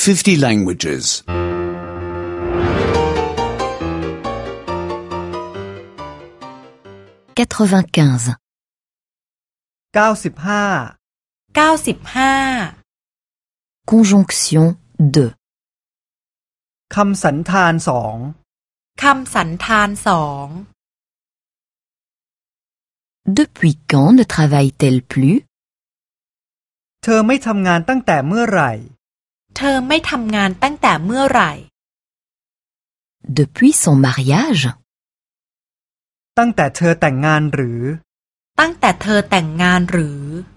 50 languages. 95. 95 Conjonction 2. คำสันธานสองคำสันธานสอง Depuis quand ne travaille-t-elle plus? เธอไม่ทำงานตั้งแต่เมื่อไหร่เธอไม่ทำงานตั้งแต่เมื่อไหร่ Depuis son mariage? ตั้งแต่เธอแต่งงานหรือตั้งแต่เธอแต่งงานหรือ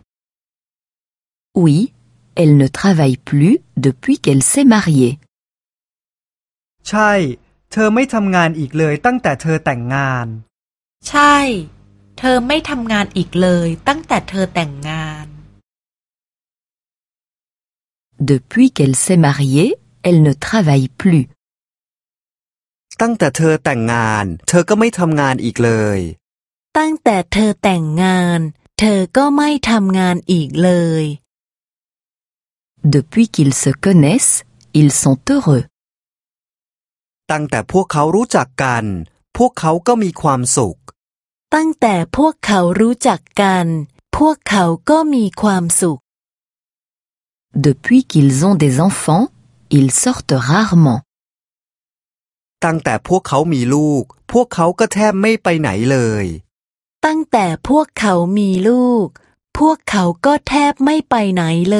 Oui, elle ne travaille plus depuis qu'elle s'est mariée. ใช่ เธอไม่ทำงานอีกเลยตั้งแต่เธอแต่งงานใช่ เธอไม่ทำงานอีกเลยตั้งแต่เธอแต่งงาน Depuis qu'elle s'est mariée, elle ne travaille plus. ตั้งแต่เธอแต่งงานเธอก็ไม่ทำงานอีกเลยตั้งแต่เธอแต่งงานเธอก็ไม่ทำงานอีกเลย Depuis qu'ils se connaissent, ils sont heureux. ตั้งแต่พวกเขารู้จักกันพวกเขาก็มีความสุขตั้งแต่พวกเขารู้จักกันพวกเขาก็มีความสุข Depuis qu'ils ont des enfants, ils sortent rarement. ตั้งแต่พวกเขามีลูกพวกเขาก็แทบไม่ไปไหนเลยตั้งแต่พวกเขามีลูกพวกเขาก็แทบไม่ไปไหนเลย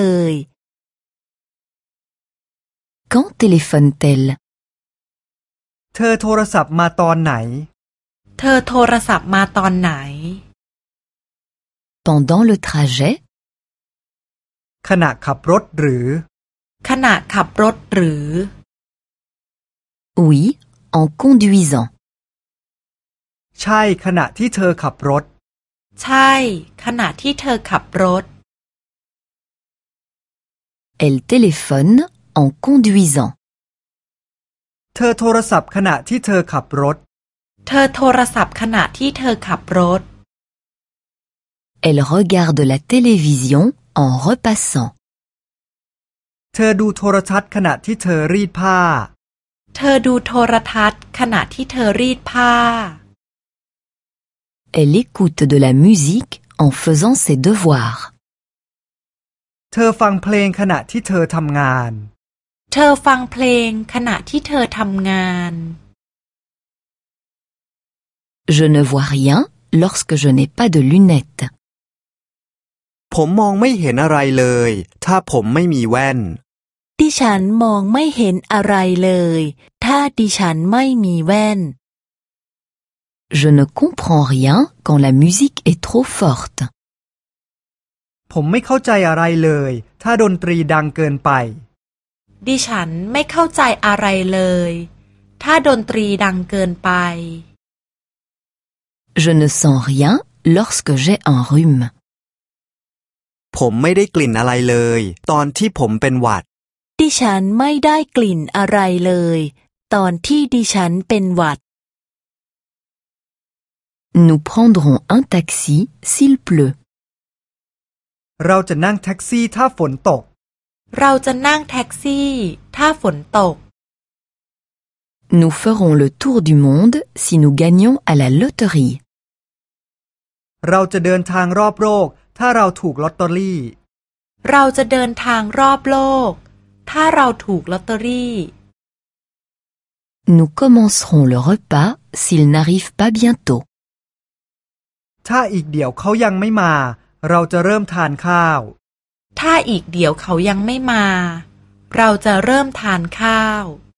Quand téléphone-t-elle? เธอโทรศัพท์มาตอนไหนเธอโทรศัพท์มาตอนไหน Pendant le trajet? ขณะขับรถหรือขณะขับรถหรือ Oui, en conduisant. ใช่ขณะที่เธอขับรถใช่ ขณะที่เธอขับรถ Elle téléphone en conduisant. เธอโทรศัพท์ขณะที่เธอขับรถเธอโทรศัพท์ขณะที่เธอขับรถ Elle regarde la télévision en repassant. เธอดูโทรทัศน์ขณะที่เธอรีดผ้าเธอดูโทรทัศน์ขณะที่เธอรีดผ้า Elle écoute de la musique en faisant ses devoirs. เธอฟังเพลงขณะที่เธอทำงานเธอฟังเพลงขณะที่เธอทำงาน Je ne vois rien lorsque je n'ai pas de lunettes. ผมมองไม่เห็นอะไรเลยถ้าผมไม่มีแว่นดิฉันมองไม่เห็นอะไรเลยถ้าดิฉันไม่มีแว่น Je ne comprends rien quand la musique est trop forte. ผมไม่เข้าใจอะไรเลยถ้าดนตรีดังเกินไปดิฉันไม่เข้าใจอะไรเลยถ้าดนตรีดังเกินไป Je ne sens rien lorsque j'ai un rhume. ผมไม่ได้กลิ่นอะไรเลยตอนที่ผมเป็นหวัดดิฉันไม่ได้กลิ่นอะไรเลยตอนที่ดิฉันเป็นหวัด Nous prendrons un taxi s'il pleut. เราจะนั่งแท็กซี่ถ้าฝนตกเราจะนั่งแท็กซี่ถ้าฝนตก Nous ferons le tour du monde si nous gagnons à la loterie. เราจะเดินทางรอบโลกถ้าเราถูกลอตเตอรี่เราจะเดินทางรอบโลกถ้าเราถูกลอตเตอรี่ Nous commencerons le repas s'il n'arrive pas bientôt. ถ้าอีกเดี๋ยวเขายังไม่มาเราจะเริ่มทานข้าวถ้าอีกเดี๋ยวเขายังไม่มาเราจะเริ่มทานข้าว